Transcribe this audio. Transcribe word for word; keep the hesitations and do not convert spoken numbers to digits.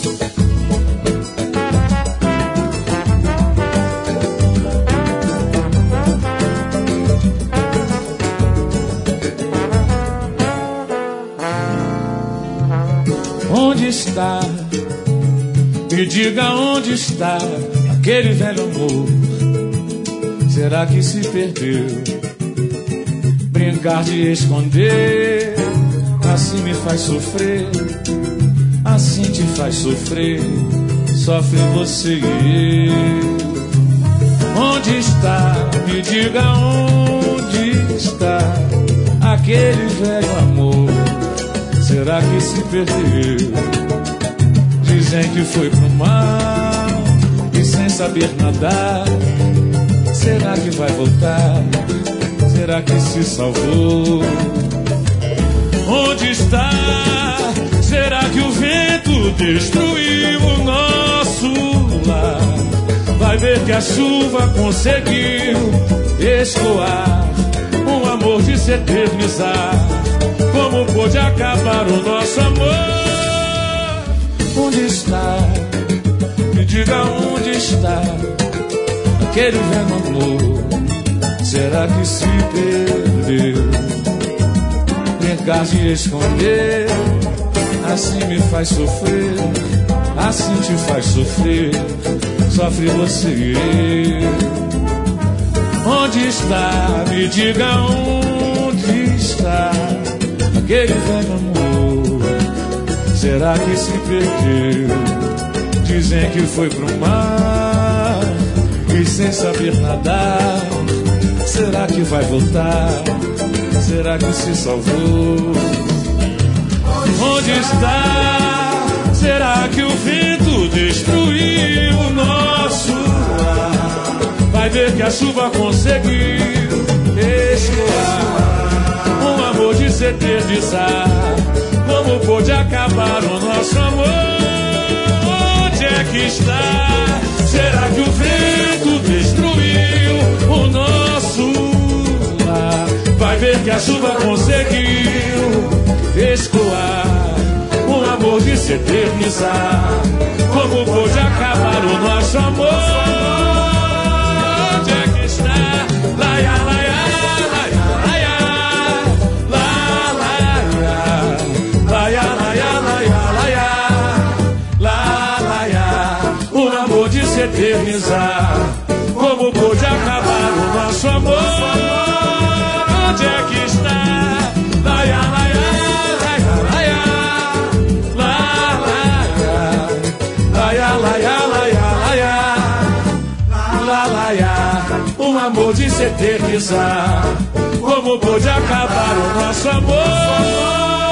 Onde está? Me diga onde está aquele velho amor. Será que se perdeu? Brincar de esconder, assim me faz sofrer, assim te faz sofrer. Sofre você e eu. Onde está? Me diga onde está aquele velho amor. Será que se perdeu? Dizem que foi pro mar e sem saber nadar. Será que vai voltar? Será que se salvou? Onde está? Será que o vento destruiu o nosso lar? Vai ver que a chuva conseguiu escoar um amor de se eternizar. Como pôde acabar o nosso amor? Onde está? Me diga onde está aquele velho amor. Será que se perdeu? Brincar de esconder, assim me faz sofrer, assim te faz sofrer. Sofre você e eu. Onde está? Me diga onde está aquele velho amor. Será que se perdeu? Dizem que foi pro mar e sem saber nadar. Será que vai voltar? Será que se salvou? Onde está? Será que o vento destruiu o nosso lar? Vai ver que a chuva conseguiu escoar um amor de se eternizar. Como pôde acabar o nosso amor? Onde é que está? Será que o vento destruiu o nosso lar? Vai ver que a chuva conseguiu escoar um amor de se eternizar. Como pôde acabar o nosso amor? Onde é que está? Laia, laia, laia, laia, laia, laia, laia, laia, laia, um amor de se eternizar. Como pôde acabar o nosso amor? Onde é que está? Laia, laia, laia, laia, laia, laia, laia, laia, laia, um amor de se eternizar. Como pôde acabar o nosso amor?